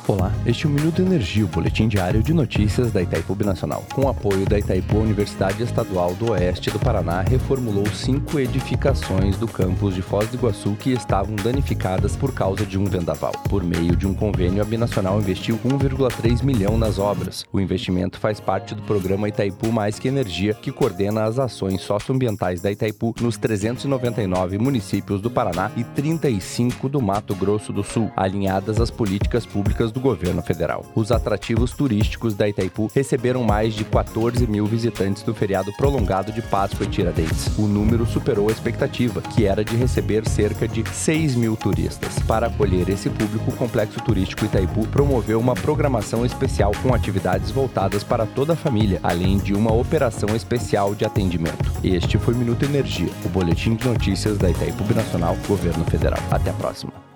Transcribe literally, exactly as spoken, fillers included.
Olá, este é o Minuto Energia, o boletim diário de notícias da Itaipu Binacional. Com o apoio da Itaipu, a Universidade Estadual do Oeste do Paraná reformulou cinco edificações do campus de Foz do Iguaçu que estavam danificadas por causa de um vendaval. Por meio de um convênio, a Binacional investiu um vírgula três milhão nas obras. O investimento faz parte do programa Itaipu Mais que Energia, que coordena as ações socioambientais da Itaipu nos trezentos e noventa e nove municípios do Paraná e trinta e cinco do Mato Grosso do Sul, alinhadas às políticas públicas do governo federal. Os atrativos turísticos da Itaipu receberam mais de quatorze mil visitantes do feriado prolongado de Páscoa e Tiradentes. O número superou a expectativa, que era de receber cerca de seis mil turistas. Para acolher esse público, o Complexo Turístico Itaipu promoveu uma programação especial com atividades voltadas para toda a família, além de uma operação especial de atendimento. Este foi o Minuto Energia, o boletim de notícias da Itaipu Binacional, Governo Federal. Até a próxima.